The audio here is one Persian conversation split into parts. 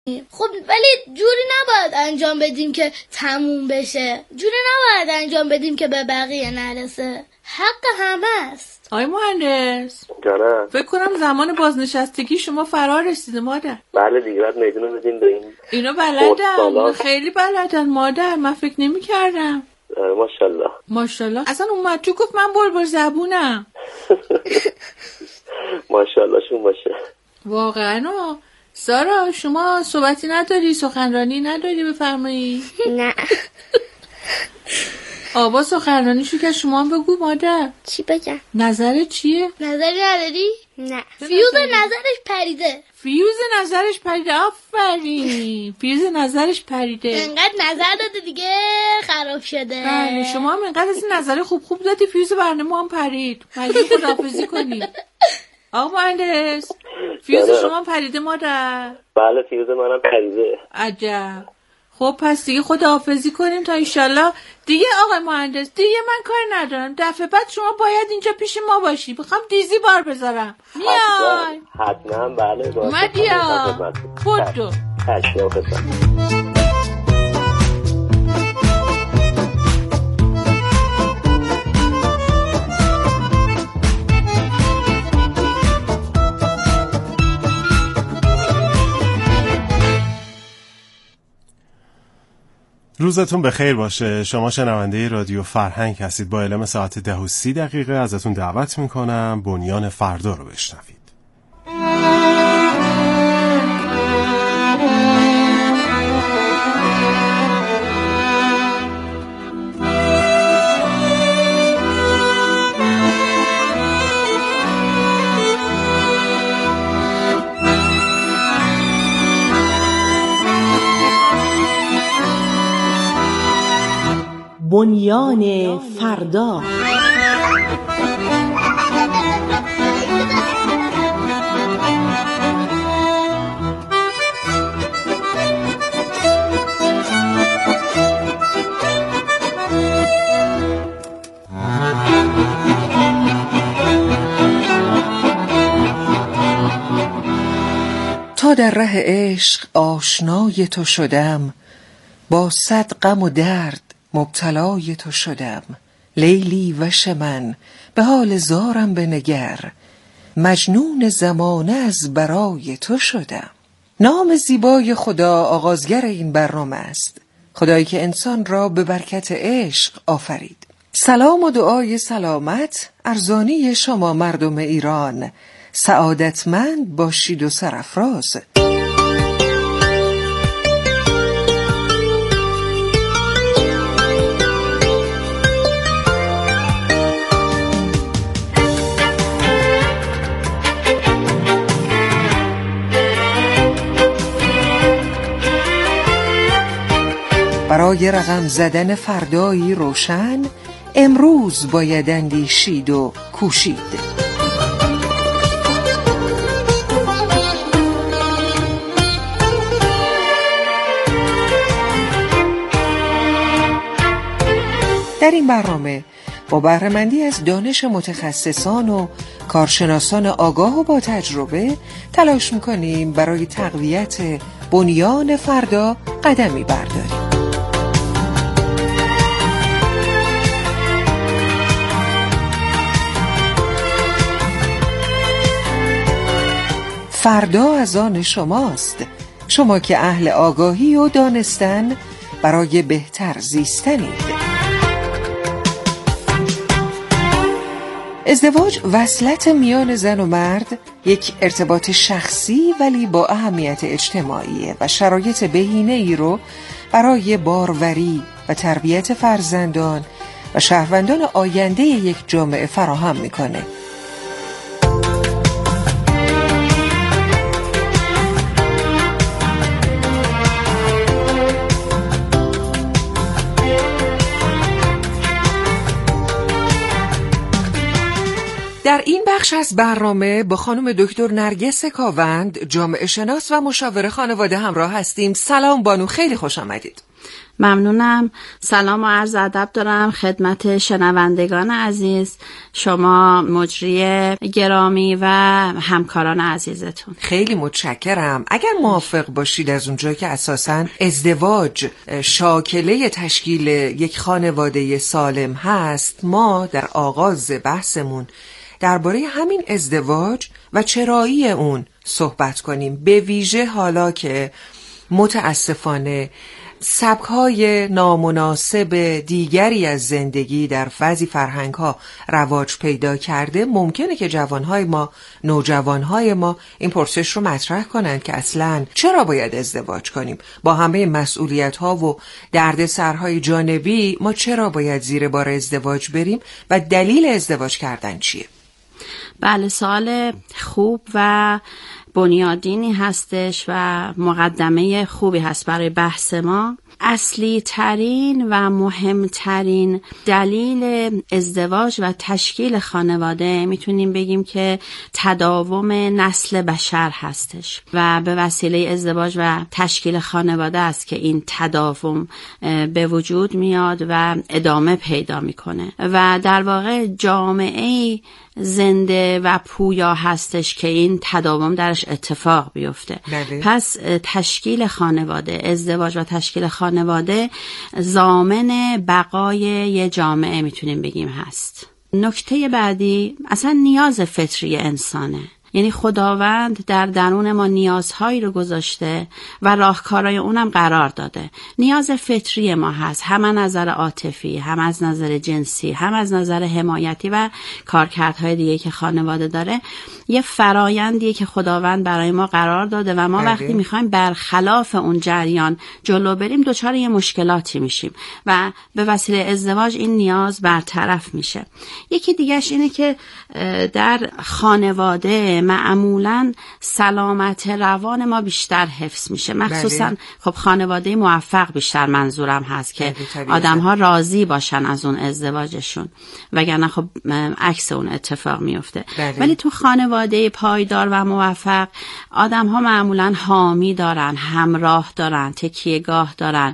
خب ولی جوری نباید انجام بدیم که تموم بشه، جوری نباید انجام بدیم که به بقیه نرسه، حق همه است. آقای مهندس جانم، فکر کنم زمان بازنشستگی شما فرا رسیده مادر. بله دیگه باید میدونو بدیم به این. اینا بلدن، خیلی بلدن مادر، من فکر نمی کردم. ماشاءالله ماشاءالله. اصلا اومد تو گفت من بلبل زبونم. ماشاءالله شون باشه. واقعا. سارا شما صحبتی نداری؟ سخنرانی نداری بفرمایی؟ نه. آبا سخنرانیشو که شما هم بگو مادر. چی بگم؟ نظرت چیه؟ نظری نداری؟ نه. فیوز نظرش پریده. فیوز نظرش پریده. آفرین. فیوز نظرش پریده. انقدر نظر داده دیگه خراب شده. بله شما هم انقدر از این نظر خوب دادی فیوز برنامه هم پرید. مجبور خداحافظی کنی. آقا مهندس فیوز شما پریده مادر؟ بله فیوز منم پریده. عجب. خب پس دیگه خداحافظی کنیم تا انشالله دیگه. آقای مهندس دیگه من کار ندارم، دفعه بعد شما باید اینجا پیش ما باشی، میخوام دیزی بار بذارم. میای؟ حتما. بله اومدی ها. بودو روزتون بخیر باشه. شما شنونده رادیو فرهنگ هستید. با اعلام ساعت 10:30 ازتون دعوت میکنم بنیان فردا رو بشنوید. بنیان فردا. تا در ره عشق آشنای تو شدم، با صد غم و درد مبتلای تو شدم. لیلی وش من به حال زارم بنگر، مجنون زمانه از برای تو شدم. نام زیبای خدا آغازگر این برنامه است، خدایی که انسان را به برکت عشق آفرید. سلام و دعای سلامت ارزانی شما مردم ایران، سعادتمند باشید و سرافراز. برای رقم زدن فردایی روشن، امروز باید اندیشید و کوشید. در این برنامه با بهره‌مندی از دانش متخصصان و کارشناسان آگاه و با تجربه تلاش می‌کنیم برای تقویت بنیان فردا قدمی برداریم. فردا از آن شماست، شما که اهل آگاهی و دانستن برای بهتر زیستنید. ازدواج وصلت میان زن و مرد یک ارتباط شخصی ولی با اهمیت اجتماعی و شرایط بهینه‌ای رو برای باروری و تربیت فرزندان و شهروندان آینده یک جامعه فراهم میکنه. در این بخش از برنامه با خانم دکتر نرگس کاوند، جامعه شناس و مشاور خانواده همراه هستیم. سلام بانو، خیلی خوش آمدید. ممنونم. سلام و عرض ادب دارم خدمت شنوندگان عزیز، شما مجری گرامی و همکاران عزیزتون. خیلی متشکرم. اگر موافق باشید از اونجایی که اساساً ازدواج شاکله تشکیل یک خانواده سالم هست، ما در آغاز بحثمون درباره همین ازدواج و چرایی اون صحبت کنیم، به ویژه حالا که متاسفانه سبک‌های نامناسب دیگری از زندگی در بعضی فرهنگ‌ها رواج پیدا کرده. ممکنه که جوان‌های ما، نوجوان‌های ما این پرسش رو مطرح کنند که اصلاً چرا باید ازدواج کنیم؟ با همه مسئولیت‌ها و دردسرهای جانبی ما چرا باید زیر بار ازدواج بریم و دلیل ازدواج کردن چیه؟ بله، سوال خوب و بنیادینی هستش و مقدمه خوبی هست برای بحث ما. اصلی ترین و مهمترین دلیل ازدواج و تشکیل خانواده میتونیم بگیم که تداوم نسل بشر هستش و به وسیله ازدواج و تشکیل خانواده است که این تداوم به وجود میاد و ادامه پیدا میکنه و در واقع جامعه زنده و پویا هستش که این تداوم درش اتفاق بیفته. بله. پس تشکیل خانواده، ازدواج و تشکیل خانواده ضامن بقای یه جامعه میتونیم بگیم هست. نکته بعدی اصلا نیاز فطری انسانه، یعنی خداوند در درون ما نیازهایی رو گذاشته و راهکارهای اونم قرار داده. نیاز فطری ما هست، هم از نظر عاطفی، هم از نظر جنسی، هم از نظر حمایتی و کارکردهای دیگه که خانواده داره. یه فرایندیه که خداوند برای ما قرار داده و ما وقتی میخوایم برخلاف اون جریان جلو بریم دچار یه مشکلاتی میشیم و به وسیله ازدواج این نیاز برطرف میشه. یکی دیگهش اینه که در خانواده معمولاً سلامت روان ما بیشتر حفظ میشه، مخصوصاً خب خانواده موفق بیشتر منظورم هست که آدم‌ها راضی باشن از اون ازدواجشون، وگرنه خب عکس اون اتفاق میفته. ولی تو خانواده پایدار و موفق آدم‌ها معمولاً حامی دارن، همراه دارن، تکیهگاه دارن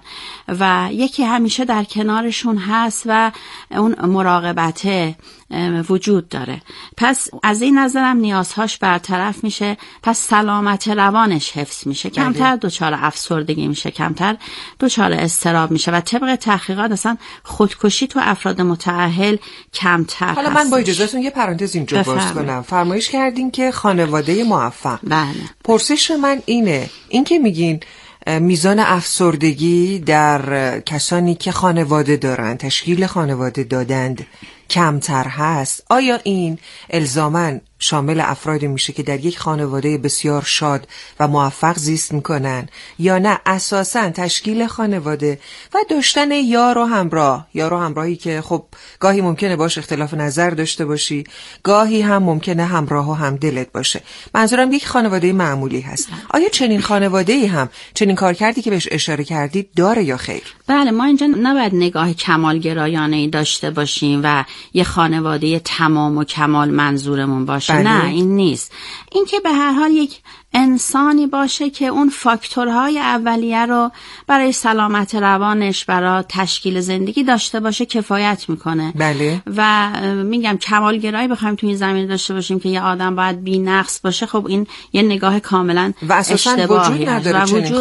و یکی همیشه در کنارشون هست و اون مراقبته وجود داره. پس از این نظرم نیازهاش برطرف میشه، پس سلامت روانش حفظ میشه، کمتر دچار افسردگی میشه، کمتر دچار اضطراب میشه و طبق تحقیقات اصلا خودکشی تو افراد متأهل کمتر هست. حالا من با اجازهتون یه پرانتز اینجا باز کنم. فرمایش کردین که خانواده موفق. بله. پرسش من این که میگین میزان افسردگی در کسانی که خانواده دارن، تشکیل خانواده دادند کمتر هست، آیا این الزاماً شامل افرادی میشه که در یک خانواده بسیار شاد و موفق زیست میکنن یا نه اساساً تشکیل خانواده و داشتن یار و همراهی که خب گاهی ممکنه باش اختلاف نظر داشته باشی، گاهی هم ممکنه همراه و همدلت باشه. منظورم یک خانواده معمولی هست. آیا چنین خانواده‌ای هم چنین کارکردی که بهش اشاره کردید داره یا خیر؟ بله، ما اینجا نباید نگاه کمالگرایانه‌ای داشته باشیم و یه خانواده تمام و کمال منظورمون باشه. نه، این نیست. این که به هر حال یک انسانی باشه که اون فاکتورهای اولیه رو برای سلامت روانش، برای تشکیل زندگی داشته باشه کفایت میکنه. بله. و میگم کمالگرایی بخوایم توی این زمینه داشته باشیم که یه آدم باید بی نقص باشه، خب این یه نگاه کاملا و اساساً وجود نداره.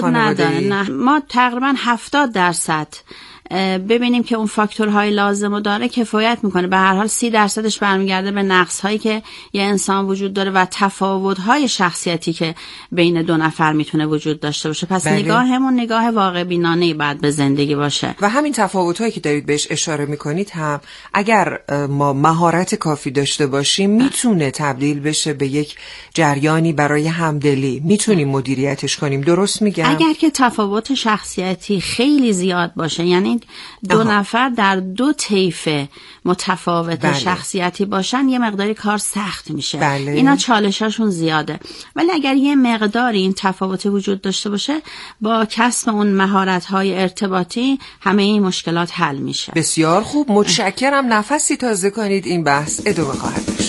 نه، ما تقریبا 70% ببینیم که اون فاکتورهای لازمو داره کفایت میکنه. به هر حال 30% برمیگرده به نقص‌هایی که یه انسان وجود داره و تفاوت‌های شخصیتی که بین دو نفر میتونه وجود داشته باشه. پس نگاهمون نگاه واقع بینانه‌ای باید به زندگی باشه. و همین تفاوت‌هایی که دارید بهش اشاره میکنید هم اگر ما مهارت کافی داشته باشیم میتونه تبدیل بشه به یک جریانی برای همدلی، میتونیم مدیریتش کنیم. درست میگم؟ اگر که تفاوت شخصیتی خیلی زیاد باشه، یعنی دو نفر در دو طیف متفاوت شخصیتی باشن، یه مقداری کار سخت میشه. اینا چالشاشون زیاده. ولی اگر یه مقداری این تفاوت وجود داشته باشه، با کسب اون مهارت‌های ارتباطی همه این مشکلات حل میشه. بسیار خوب، متشکرم. نفسی تازه کنید، این بحث ادامه خواهد داشت.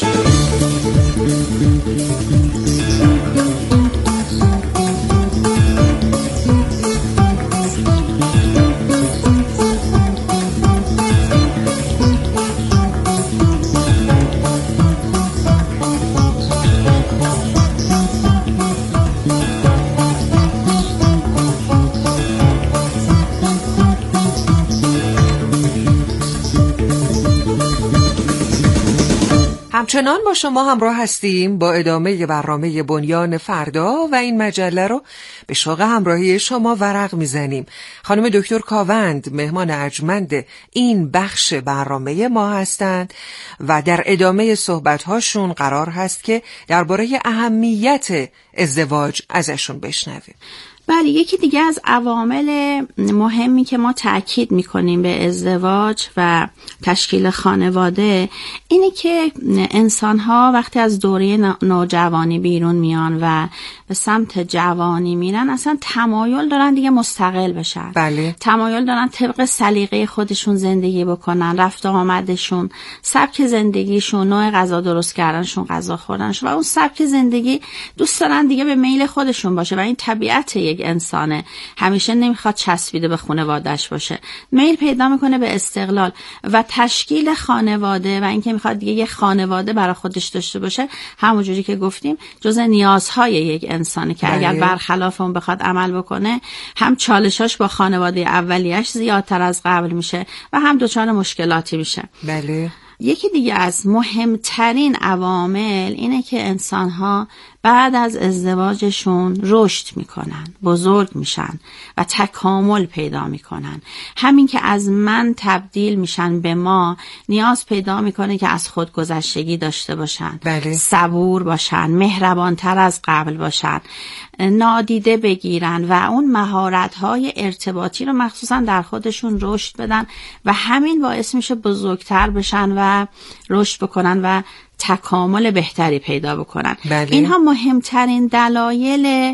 همچنان با شما همراه هستیم با ادامه برنامه بنیان فردا و این مجله رو به شوق همراهی شما ورق میزنیم. خانم دکتر کاوند مهمان ارجمند این بخش برنامه ما هستند و در ادامه صحبت‌هاشون قرار هست که درباره اهمیت ازدواج ازشون بشنویم. بله، یکی دیگه از عوامل مهمی که ما تأکید میکنیم به ازدواج و تشکیل خانواده اینه که انسان‌ها وقتی از دوره نوجوانی بیرون میان و به سمت جوانی میرن اصلا تمایل دارن دیگه مستقل بشن. بله. تمایل دارن طبق سلیقه خودشون زندگی بکنن، رفت و آمدشون، سبک زندگیشون، نوع غذا درست کردنشون، غذا خوردنشون و اون سبک زندگی دوست دارن دیگه به میل خودشون باشه و این طبیعت یک انسانه. همیشه نمیخواد چسبیده به خانواده‌اش باشه. میل پیدا میکنه به استقلال و تشکیل خانواده و اینکه میخواد دیگه یه خانواده برای خودش داشته باشه، همونجوری که گفتیم جزء نیازهای یک انسانه که اگر برخلاف اون بخواد عمل بکنه هم چالشاش با خانواده اولیش زیادتر از قبل میشه و هم دچار مشکلاتی میشه. بله. یکی دیگه از مهمترین عوامل اینه که انسان‌ها بعد از ازدواجشون رشد میکنن، بزرگ میشن و تکامل پیدا میکنن. همین که از من تبدیل میشن به ما نیاز پیدا میکنه که از خودگذشتگی داشته باشن. بله. صبور باشن، مهربانتر از قبل باشن، نادیده بگیرن و اون مهارت‌های ارتباطی رو مخصوصا در خودشون رشد بدن و همین باعث میشه بزرگتر بشن و رشد بکنن و تکامل بهتری پیدا بکنن. بله. اینها مهمترین دلایل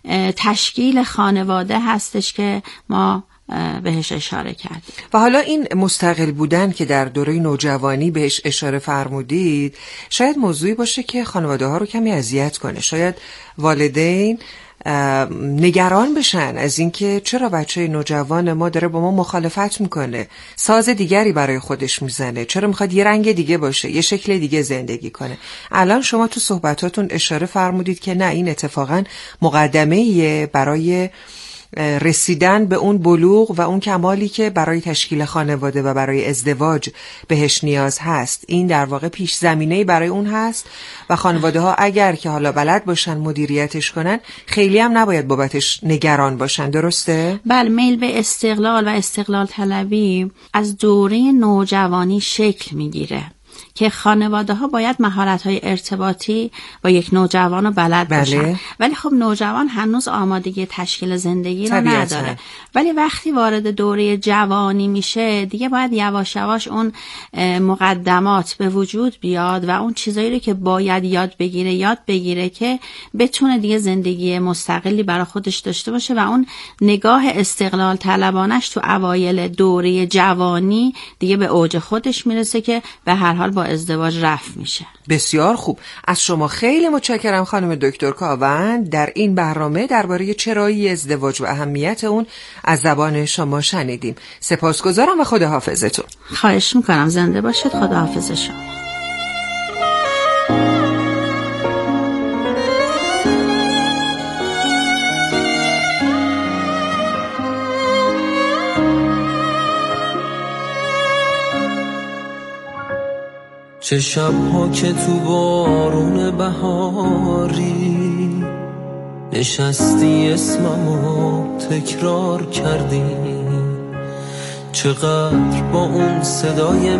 تشکیل خانواده هستش که ما بهش اشاره کردیم. و حالا این مستقل بودن که در دوره نوجوانی بهش اشاره فرمودید شاید موضوعی باشه که خانواده ها رو کمی اذیت کنه. شاید والدین نگران بشن از اینکه چرا بچه نوجوان ما داره با ما مخالفت میکنه، ساز دیگری برای خودش میزنه، چرا میخواد یه رنگ دیگه باشه، یه شکل دیگه زندگی کنه. الان شما تو صحبتاتون اشاره فرمودید که نه، این اتفاقا مقدمه‌ایه برای رسیدن به اون بلوغ و اون کمالی که برای تشکیل خانواده و برای ازدواج بهش نیاز هست. این در واقع پیش زمینه‌ای برای اون هست و خانواده ها اگر که حالا بلد باشن مدیریتش کنن خیلی هم نباید بابتش نگران باشن. درسته؟ بله، میل به استقلال و استقلال طلبی از دوره نوجوانی شکل میگیره که خانواده ها باید مهارت‌های ارتباطی با یک نوجوان رو بلد باشن. ولی خب نوجوان هنوز آمادگی تشکیل زندگی رو نداره. ولی وقتی وارد دوره جوانی میشه دیگه باید یواش یواش اون مقدمات به وجود بیاد و اون چیزایی رو که باید یاد بگیره که بتونه دیگه زندگی مستقلی برای خودش داشته باشه و اون نگاه استقلال طلبانش تو اوایل دوره جوانی دیگه به اوج خودش میرسه که به هر حال با ازدواج رفع میشه. بسیار خوب. از شما خیلی متشکرم خانم دکتر کاوند. در این برنامه درباره چرایی ازدواج و اهمیت اون از زبان شما شنیدیم. سپاسگزارم و خداحافظتون. خواهش میکنم. زنده باشید. خداحافظ شما. چه شب‌ها که تو بارون بهاری نشستی اسممو تکرار کردی، چقدر با اون صدای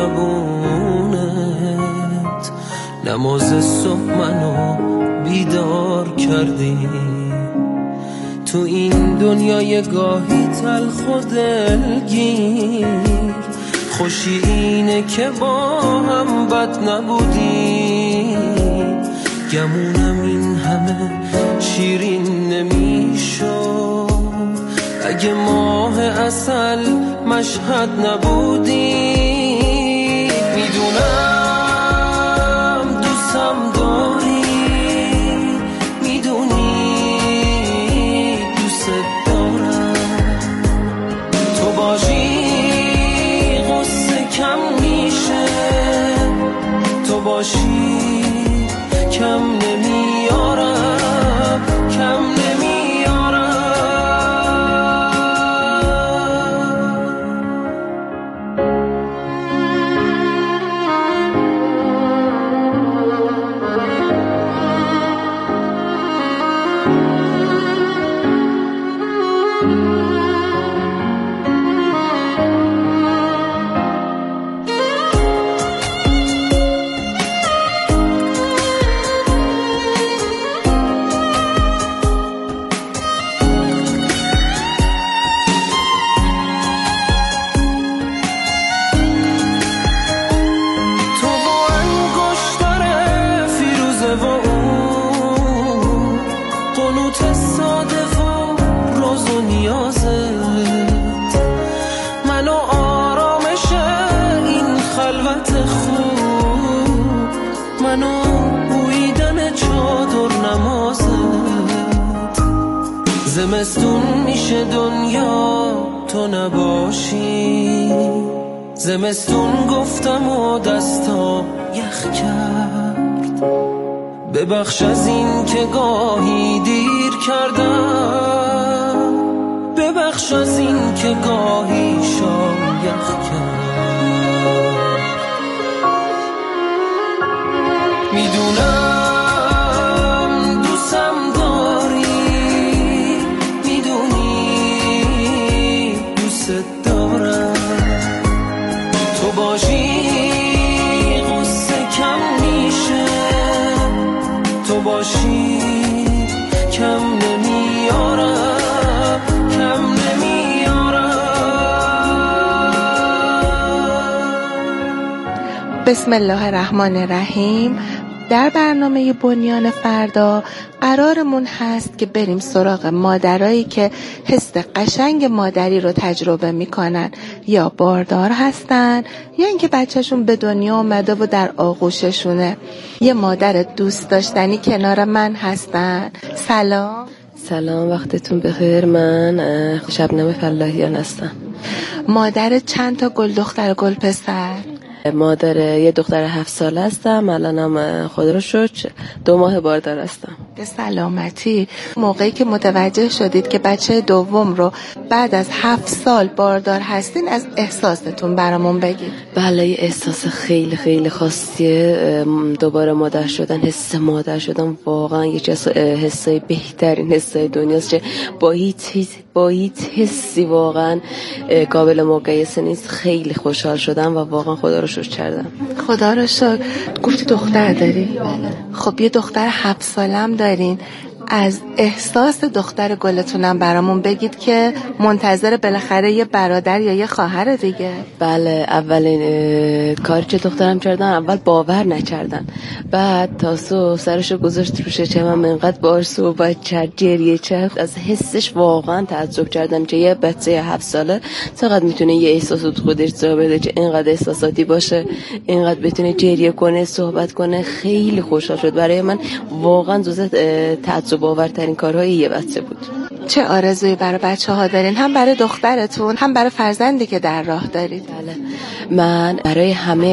مهربونت نماز صبح منو بیدار کردی. تو این دنیای گاهی تلخ و دلگیر خوشی اینه که با هم بد نبودی، گمونم این همه شیرین نمیشد اگه ماه عسل مشهد نبودی. میدونم دوستم داری، میدونی دوست دارم، تو باشی کم میشه، تو باشی کم نمیارم، کم نمیارم. نیازت، منو آرامش این خلوت خوب، منو بویدن چادر نمازت. زمستون میشه دنیا تو نباشی، زمستون گفتم و دستا یخ کرد، ببخش از این که گاهی دیر کردم، ببخش از این که گاهی شایخ کرد. میدونم دوستم داری، میدونی دوست دارم، تو باشی غصه کم میشه، تو باشی کم نمیارم، کم نمیارم. بسم الله الرحمن الرحیم. در برنامه بنیان فردا قرارمون هست که بریم سراغ مادرایی که حس قشنگ مادری رو تجربه میکنن، یا باردار هستن یا اینکه بچهشون به دنیا اومده و در آغوششونه. یه مادر دوست داشتنی کنار من هستن. سلام. سلام، وقتتون بخیر. من شبنم فلاحیان هستم. مادر چند تا گل دختر گل پسر؟ مادر یه دختر 7 ساله هستم، الانم خدا رو شکر 2 ماه باردار هستم. به سلامتی. موقعی که متوجه شدید که بچه دوم رو بعد از 7 سال باردار هستین، از احساستون برامون بگید. بله، یه احساس خیلی خیلی خاصیه دوباره مادر شدن. حس مادر شدن واقعا یه چیز حسای بهترین حسای دنیاست که با هیچ حسی واقعا قابل مقایسه نیست. خیلی خوشحال شدم و واقعا خدا رو شکر کردم. خدا رو شکر. گفتی دختر داری؟ بله. خب یه دختر 7 سالم دارین. از احساس دختر گلتونم برامون بگید که منتظر بالاخره یه برادر یا یه خواهر دیگه. بله، اولین کاری که دخترم کردن، اول باور نکردن، بعد تا سرشو گذاشت روش چمم، انقدر باهاش صحبت کرد، گریه کرد. از حسش واقعا تعجب کردم که یه بچه 7 ساله چقدر میتونه یه احساس رو خودش جا بده، که اینقدر احساساتی باشه، اینقدر بتونه گریه کنه، صحبت کنه. خیلی خوشحال شد. برای من واقعا جزء تعجب آورترین کارهای یه بچه بود. چه آرزویی برای بچه‌ها دارین؟ هم برای دخترتون، هم برای فرزندی که در راه دارید. بله، من برای همه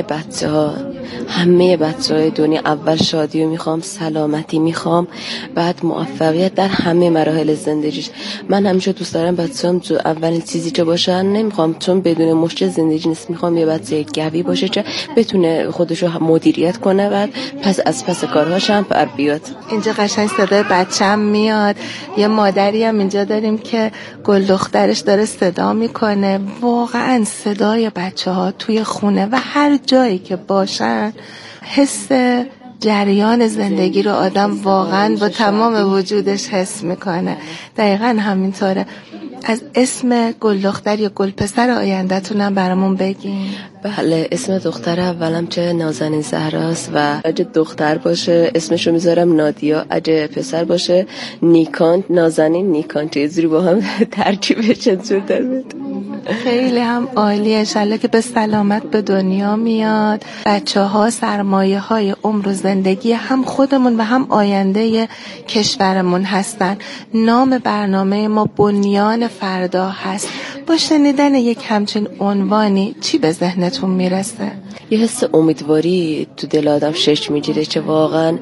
بچه‌های دنیا اول شادی رو میخوام، سلامتی میخوام، بعد موفقیت در همه مراحل زندگیش. من همیشه دوست دارم بچه‌ام اولین چیزی که باشن نمیخوام چون بدون مشکل زندگی نیست، میخوام یه بچه قوی باشه که بتونه خودشو مدیریت کنه، بعد پس کارهاش هم بر بیاد. اینجا قشنگ صدای بچه‌م میاد. یه مادری هم اینجا داریم که گل دخترش داره صدا میکنه. واقعا صدای بچه‌ها توی خونه و هر جایی که باشن حس جریان زندگی رو آدم واقعا با تمام وجودش حس میکنه. دقیقا همینطوره. از اسم گل دختر یا گل پسر آینده‌تونم برامون بگین. بله، اسم دختر اولم چه نازنین زهراست و اگه دختر باشه اسمشو میذارم نادیا، اگه پسر باشه نیکان. نازنین نیکان چه جوری با هم ترکیبش چطور در میاد. خیلی هم عالیه. انشالله که به سلامت به دنیا میاد. بچه‌ها سرمایه‌های عمر و زندگی هم خودمون و هم آینده کشورمون هستن. نام برنامه ما بنیان فردا هست. با شنیدن یک همچین عنوانی چی به ذهنتون میرسه؟ یه حس امیدواری تو دل آدم شکل میگیره که واقعا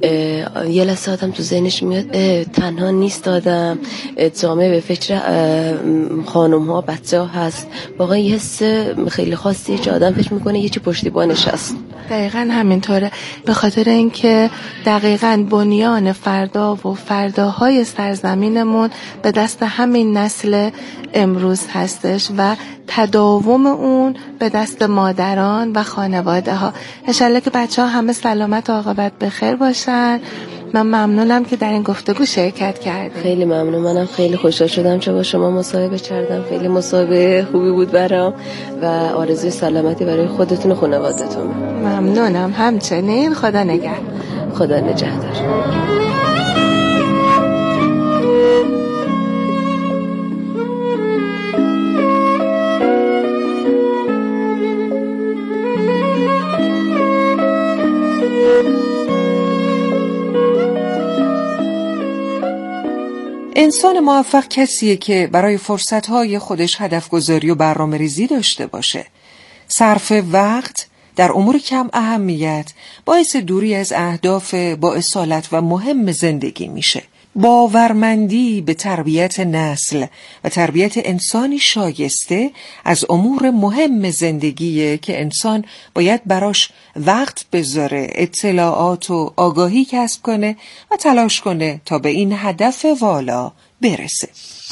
یه لحظه آدم تو ذهنش میاد تنها نیست آدم، جامعه به فکر خانم ها بچه ها هست. واقعا یه حس خیلی خاصیه که آدم فکر میکنه یه چی پشتیبانش هست. دقیقاً همینطوره. به خاطر اینکه دقیقاً بنیان فردا و فرداهای سرزمینمون به دست همین نسل امروز هستش و تداوم اون به دست مادران و خانواده ها. انشالله که بچه ها همه سلامت و عاقبت بخیر باشن. من ممنونم که در این گفتگو شرکت کردید. خیلی ممنون. منم خیلی خوشحال شدم که با شما مصاحبه کردم. خیلی مصاحبه خوبی بود برام و آرزوی سلامتی برای خودتون و خانواده‌تون. ممنونم. همچنین. خدا نگهدار. خدا نگهدار. انسان موفق کسیه که برای فرصتهای خودش هدف گذاری و برنامه ریزی داشته باشه. صرف وقت در امور کم اهمیت باعث دوری از اهداف با اصالت و مهم زندگی میشه. باورمندی به تربیت نسل و تربیت انسانی شایسته از امور مهم زندگیه که انسان باید براش وقت بذاره، اطلاعات و آگاهی کسب کنه و تلاش کنه تا به این هدف والا برسه.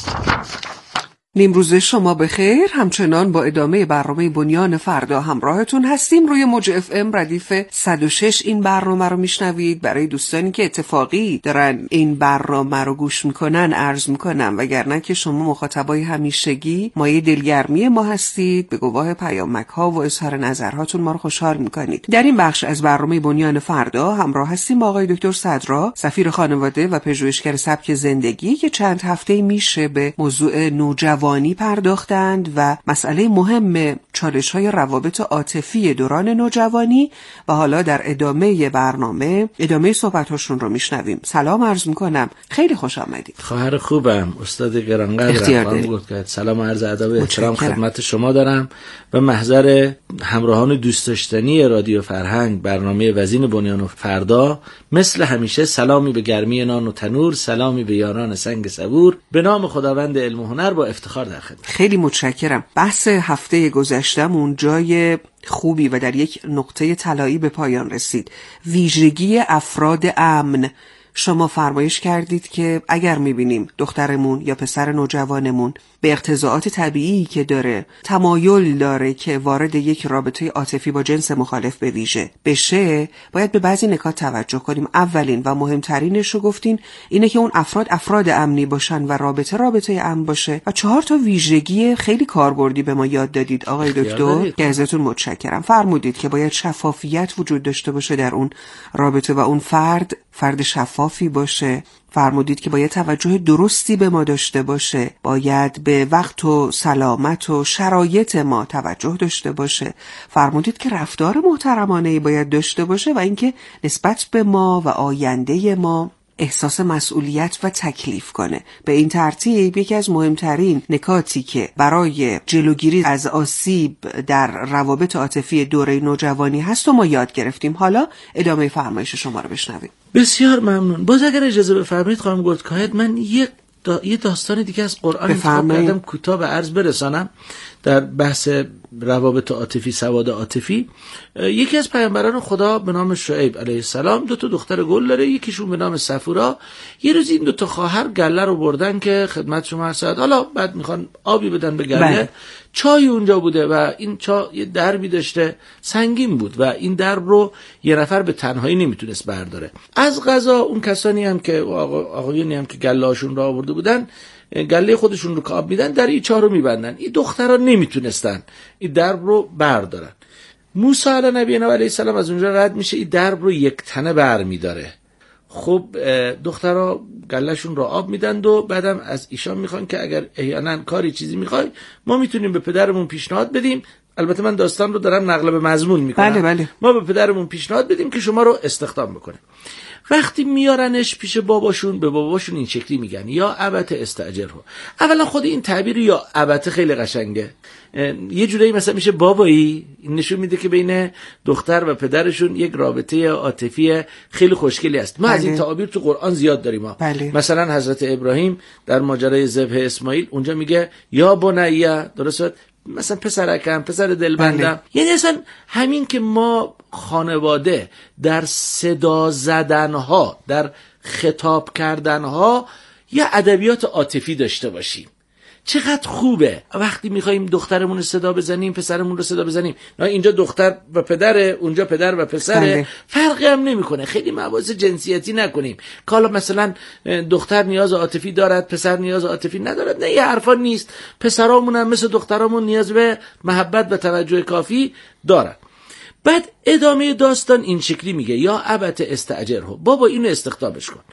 نیمروز شما بخیر. همچنان با ادامه برنامه بنیان فردا همراهتون هستیم. روی موج اف ام ردیف 106 این برنامه رو میشنوید. برای دوستانی که اتفاقی دارن این برنامه رو گوش میکنن عرض میکنم، وگرنه که شما مخاطبای همیشگی مایه دلگرمی ما هستید. به گواه پیامک ها و اظهار نظرهاتون ما رو خوشحال میکنید. در این بخش از برنامه بنیان فردا همراه هستیم با آقای دکتر صدرا، سفیر خانواده و پژوهشگر سبک زندگی، که چند هفته میشه به موضوع نوجوانی پرداختند و مسئله مهم چالش‌های روابط عاطفی دوران نوجوانی و حالا در ادامه برنامه ادامه صحبت‌هاشون رو میشنویم. سلام عرض میکنم، خیلی خوش آمدید. خواهر خوبم، استاد گرانقدر، سلام عرض ادب و احترام خدمت شما دارم و محضر همراهان دوست داشتنی رادیو فرهنگ برنامه وزین بنیان فردا. مثل همیشه سلامی به گرمی نان و تنور، سلامی به یاران سنگ صبور، به نام خداوند علم و هنر با افتخار در خدمت. خیلی متشکرم. بحث هفته گذشتمون جای خوبی و در یک نقطه طلایی به پایان رسید. ویژگی افراد امن. شما فرمایش کردید که اگر میبینیم دخترمون یا پسر نوجوانمون به اقتضاعات طبیعی که داره تمایل داره که وارد یک رابطه عاطفی با جنس مخالف به ویژه بشه، باید به بعضی نکات توجه کنیم. اولین و مهمترینش رو گفتین اینه که اون افراد امنی باشن و رابطه امن باشه. و 4 تا ویژگی خیلی کاربردی به ما یاد دادید آقای دکتر که ازتون متشکرم. فرمودید که باید شفافیت وجود داشته باشه در اون رابطه و اون فرد شفافی باشه. فرمودید که باید توجه درستی به ما داشته باشه، باید به وقت و سلامت و شرایط ما توجه داشته باشه. فرمودید که رفتار محترمانه‌ای باید داشته باشه و اینکه نسبت به ما و آینده ما احساس مسئولیت و تکلیف کنه. به این ترتیب یکی از مهمترین نکاتی که برای جلوگیری از آسیب در روابط عاطفی دوره نوجوانی هست و ما یاد گرفتیم. حالا ادامه فرمایش شما رو بشنویم. بسیار ممنون. باز اگر اجازه بفرمایید خانم گلدکایت، من یه داستان دیگه از قرآن انتخاب کردم کوتاه به عرض برسانم در بحث روابط عاطفی، سواد عاطفی. یکی از پیامبران خدا به نام شعیب علیه السلام 2 دختر گل داره، یکیشون به نام صفورا. یه روز این 2 خواهر گله رو بردن که خدمت شما عرض شد، حالا بعد میخوان آبی بدن به گله. چای اونجا بوده و این چا یه دربی داشته سنگین بود و این درب رو یه نفر به تنهایی نمیتونست برداره. از قضا اون کسانی هم که آقایونی هم که گله‌هاشون رو آورده بودن، گله خودشون رو که آب میدن در این چا رو میبندن. این دخترها نمیتونستن این درب رو بردارن. موسی علیه نبینا علیه السلام از اونجا رد میشه، این درب رو یک تنه بر میداره. خب دخترها گلهشون رو آب میدن و بعدم از ایشان میخوان که اگر احیانا کاری چیزی میخوای ما میتونیم به پدرمون پیشنهاد بدیم. البته من داستان رو دارم نقل به مضمون میکنم. بله. ما به پدرمون پیشنهاد بدیم که شما رو استخدام بکنه. وقتی میارنش پیش باباشون، به باباشون این شکلی میگن یا ابت استاجره. اولا خود این تعبیر یا ابت خیلی قشنگه. یه جورایی مثلا میشه بابایی، این نشون میده که بین دختر و پدرشون یک رابطه عاطفی خیلی خوشگلی است. ما از این تعابیر تو قرآن زیاد داریم. مثلا حضرت ابراهیم در ماجرای ذبح اسماعیل اونجا میگه یا بنیه، درسته؟ مثلا پسرکم، پسر دلبندم. یعنی اصلا همین که ما خانواده در صدا زدنها، در خطاب کردنها یه ادبیات عاطفی داشته باشیم چقدر خوبه. وقتی میخواییم دخترمون رو صدا بزنیم، پسرمون رو صدا بزنیم، نه اینجا دختر و پدره، اونجا پدر و پسره، فرقی هم نمیکنه. خیلی مباحث جنسیتی نکنیم که حالا مثلا دختر نیاز عاطفی دارد، پسر نیاز عاطفی ندارد. نه، یه حرفا نیست. پسرامون هم مثل دخترامون نیاز به محبت و توجه کافی دارن. بعد ادامه داستان این شکلی میگه یا ابت استاجره، بابا اینو استخدامش کن.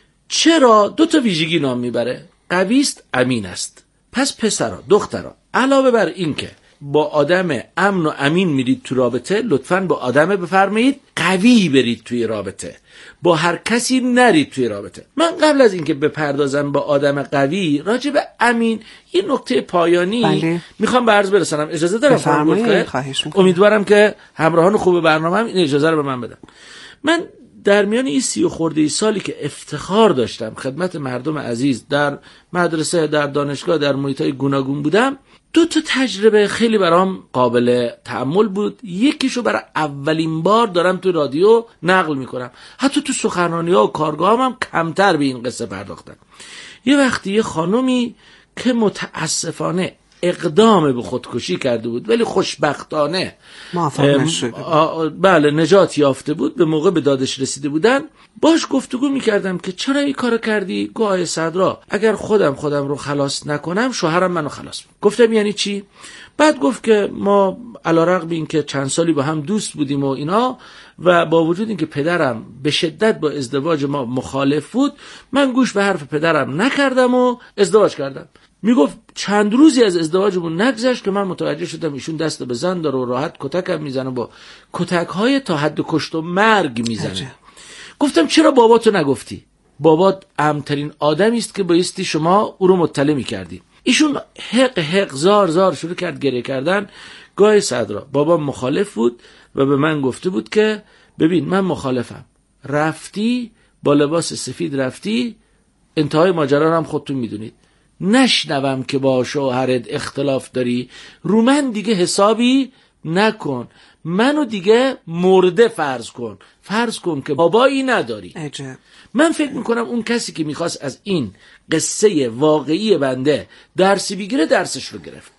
چرا؟ 2 ویژگی نام میبره. قوی است، امین است. پس پسرا، دخترا، علاوه بر این که با آدم امن و امین میرید تو رابطه، لطفاً با آدم بفرمایید قوی برید توی رابطه، با هر کسی نرید توی رابطه. من قبل از اینکه بپردازم با آدم قوی راجع به امین یه نکته پایانی میخوام به عرض برسانم. اجازه دارم؟ بفرمایید. امیدوارم که همراهان خوب برنامه هم این اجازه رو به من بدن. من در میان این 30 خورده سالی که افتخار داشتم خدمت مردم عزیز در مدرسه، در دانشگاه، در محیط‌های گوناگون بودم، 2 تجربه خیلی برام قابل تأمل بود. یکیشو برای اولین بار دارم تو رادیو نقل میکنم. حتی تو سخنرانی‌ها و کارگاه‌ام هم کمتر به این قصه پرداختم. یه وقتی یه خانومی که متاسفانه اقدام به خودکشی کرده بود ولی خوشبختانه موفق نشده، بله نجات یافته بود، به موقع به دادش رسیده بودن، باش گفتگو میکردم که چرا این کارو کردی؟ گوهای صدرا اگر خودم رو خلاص نکنم شوهرم منو خلاص میکنه. گفتم یعنی چی؟ بعد گفت که ما علیرغم این که چند سالی با هم دوست بودیم و اینا و با وجود این که پدرم به شدت با ازدواج ما مخالف بود، من گوش به حرف پدرم نکردم و ازدواج کردم. میگفت چند روزی از ازدواجمون نگذشت که من متوجه شدم ایشون دست به زن داره و راحت کتکم میزنه، با کتک‌های تا حد کشت و مرگ میزنه. گفتم چرا باباتو نگفتی؟ بابات امن‌ترین آدمی است که بایستی شما او رو مطلع می‌کردی. ایشون حق زار شروع کرد گریه کردن. گاه صدرا بابا مخالف بود و به من گفته بود که ببین من مخالفم، رفتی با لباس سفید رفتی، انتهای ماجرا رو هم خودتون میدونید، نشنوم که با شوهرت اختلاف داری، رو من دیگه حسابی نکن، منو دیگه مرده فرض کن که بابایی نداری. عجب. من فکر میکنم اون کسی که میخواست از این قصه واقعی بنده درسی بگیره درسش رو گرفت.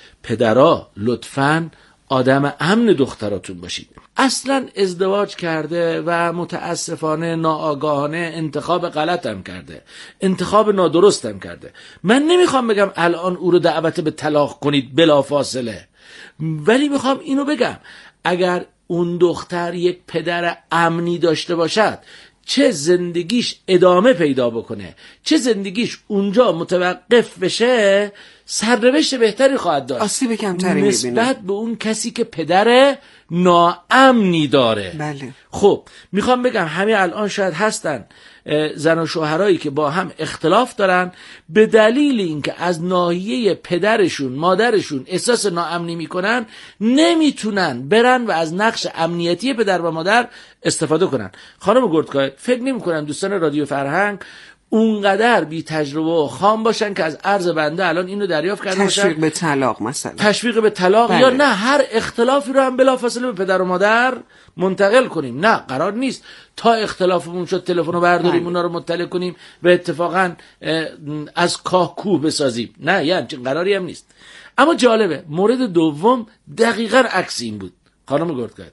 پدرها لطفاً آدم امن دختراتون باشید. اصلا ازدواج کرده و متاسفانه ناآگاهانه انتخاب غلطم کرده، انتخاب نادرستم کرده. من نمیخوام بگم الان او رو دعوت به طلاق کنید بلا فاصله، ولی میخوام اینو بگم اگر اون دختر یک پدر امنی داشته باشد، چه زندگیش ادامه پیدا بکنه، چه زندگیش اونجا متوقف بشه، سرنوشت بهتری خواهد داشت، آسیب کمتری میبینه نسبت به اون کسی که پدر ناامنی داره. بله. خب میخوام بگم همه الان شاید هستن زن و شوهرایی که با هم اختلاف دارن به دلیل اینکه از ناحیه پدرشون مادرشون احساس ناامنی میکنن، نمیتونن برن و از نقش امنیتی پدر و مادر استفاده کنن. خانم گردکای فکر نمیکنم دوستان رادیو فرهنگ اونقدر بی تجربه و خام باشن که از عرض بنده الان اینو دریافت کرده باشن تشویق به طلاق مثلا، تشویق به طلاق بله. یا نه هر اختلافی رو هم بلافاصله به پدر و مادر منتقل کنیم. نه، قرار نیست تا اختلافمون شد تلفن رو برداریم اونا رو مطلع کنیم و اتفاقا از کاه کوه بسازیم. نه، یعنی قراری هم نیست. اما جالبه مورد دوم دقیقاً عکس این بود. خانم گردکای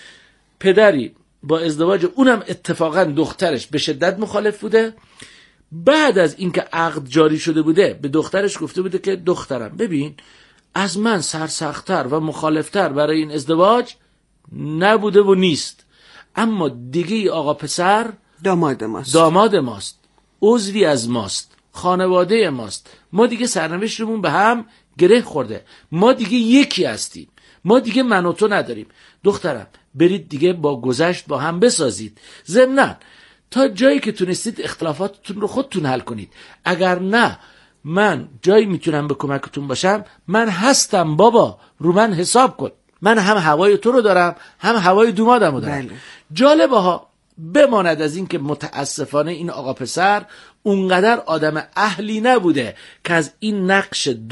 پدری با ازدواج اونم اتفاقا دخترش به شدت مخالف بوده، بعد از اینکه عقد جاری شده بوده به دخترش گفته بوده که دخترم ببین از من سرسخت‌تر و مخالفتر برای این ازدواج نبوده و نیست، اما دیگه آقا پسر داماد ماست، عضوی از ماست، خانواده ماست، ما دیگه سرنوشتمون به هم گره خورده، ما دیگه یکی هستیم، ما دیگه من و تو نداریم. دخترم برید دیگه با گذشت با هم بسازید، ضمناً تا جایی که تونستید اختلافاتتون رو خودتون حل کنید. اگر نه من جایی میتونم به کمکتون باشم، من هستم بابا، رو من حساب کن، من هم هوای تو رو دارم هم هوای دومادم رو دارم. بله. جالبه ها، بماند از این که متاسفانه این آقا پسر اونقدر آدم اهلی نبوده که از این نقش